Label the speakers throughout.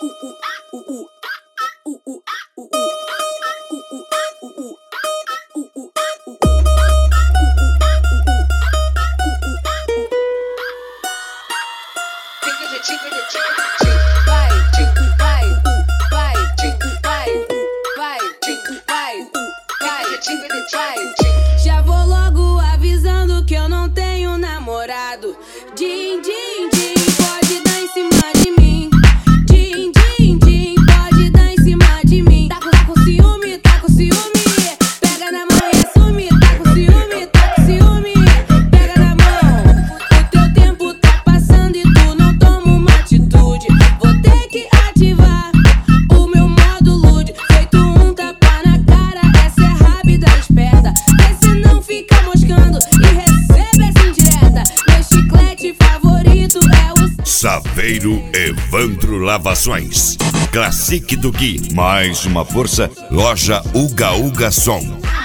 Speaker 1: Já vou logo avisando que eu não tenho namorado. Din, din, din, pode dar em cima de mim. Din, din, din, pode dar em cima de mim. Tá com ciúme, tá com ciúme. Pega na mão e assume. Tá com ciúme, tá com ciúme. Pega na mão. O teu tempo tá passando e tu não toma uma atitude. Vou ter que ativar o meu modo lude. Feito um tapa na cara, essa é rápida, esperta. Vê se não fica moscando e recebe essa indireta. Meu chiclete favorito é o
Speaker 2: Saveiro Evandro Lavações, Classic do Gui. Mais uma força, loja Uga Uga Som.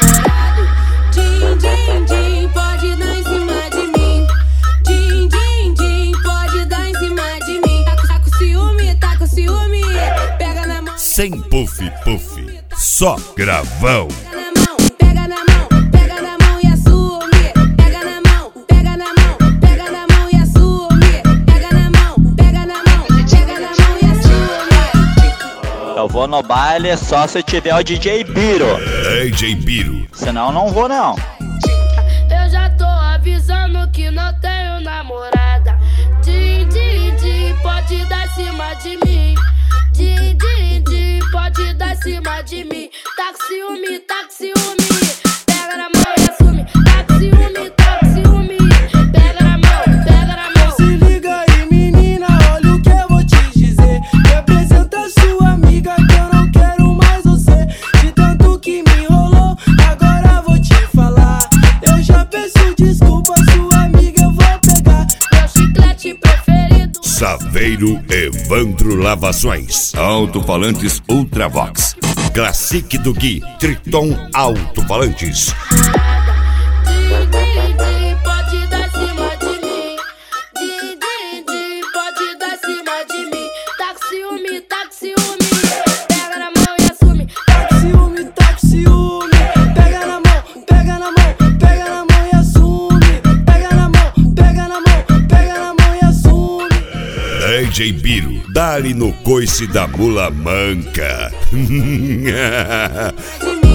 Speaker 1: Din, din, din, pode dar em cima de mim. Din, din, din, pode dar em cima de mim. Tá com ciúme, tá com ciúme. Pega na mão.
Speaker 2: Sem puff puff, só gravão.
Speaker 1: Pega na mão, pega na mão e assume. Pega na mão, pega na mão, pega na mão e assume. Pega na mão, pega na mão, pega na mão e assume.
Speaker 3: Eu vou no baile só se tiver o DJ Biro.
Speaker 2: DJ Biro.
Speaker 3: Senão não vou não.
Speaker 1: Eu já tô avisando que não tenho namorada. Din, din, din, pode dar em cima de mim. Din, din, din, pode dar em cima de mim. Tá com ciúme, tá com ciúme. Pega na mão e assume. Tá com ciúme, tá com ciúme. Pega na mão, pega na mão.
Speaker 4: Se liga aí, menina, olha o que eu vou te dizer. Me apresenta sua amiga que eu não quero mais você. De tanto que me enrolou, agora vou te falar. Eu já peço desculpa, sua amiga eu vou pegar.
Speaker 1: Meu chiclete preferido.
Speaker 2: Saveiro Evandro Lavações, alto-falantes Ultravox. Classic do Gui, Triton Alto-falantes.
Speaker 1: Din, din, din, pode dar em cima de mim. Din, din, din, pode dar em cima de mim. Tá com ciúme, tá com ciúme. Pega na mão e assume.
Speaker 4: Tá com ciúme, tá com ciúme. Pega na mão, pega na mão, pega na mão e assume. Pega na mão, pega na mão, pega na mão e assume.
Speaker 2: DJ Biro, dá-lhe no coice da mula manca.
Speaker 1: De mim.